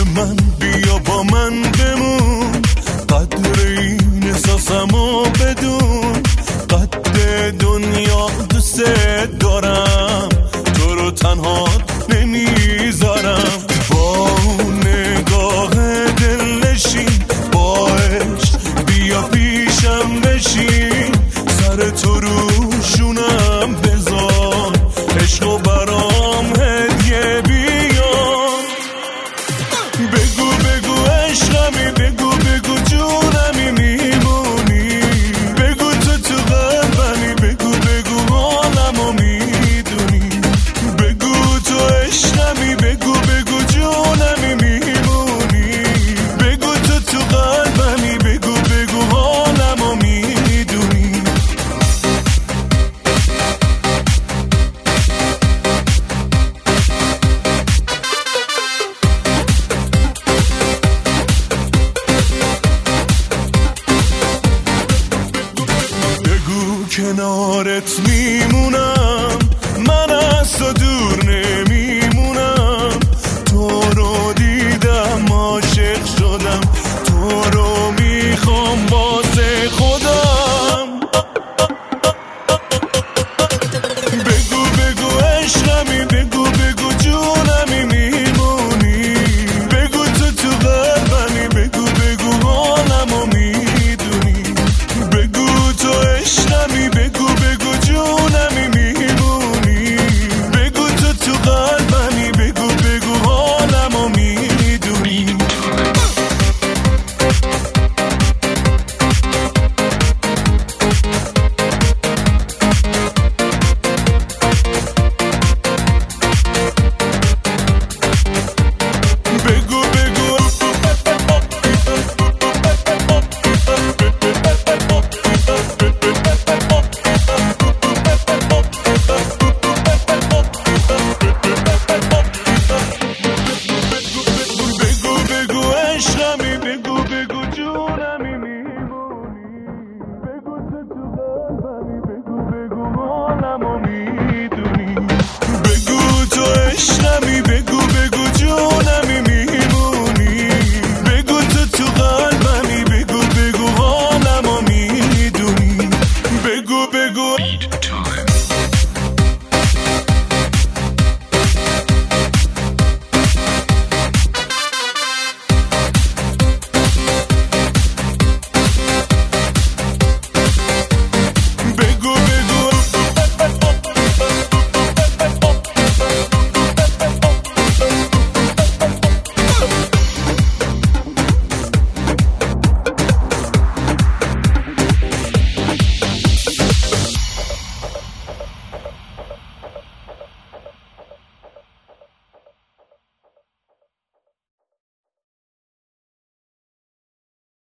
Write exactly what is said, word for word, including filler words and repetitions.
من بیا با من بمون، قدر این احساسمو بدون، قد دنیا دوست دارم، تو رو تنها نمیذارم. با نگاه دلنشین با عشق بیا پیشم بشین، سر تو روشونم بذار، عشقو برام هدیه بیار. بگو بگو عشقمی، بگو بگو جونمی میمونی، بگو تو تو قلبمی، بگو بگو حالمو میدونی، بگو تو عشقمی، بگو بگو جونمی میمونی، بگو تو تو قلبمی، بگو بگو حالمو میدونی. بگو کنارت میمونی،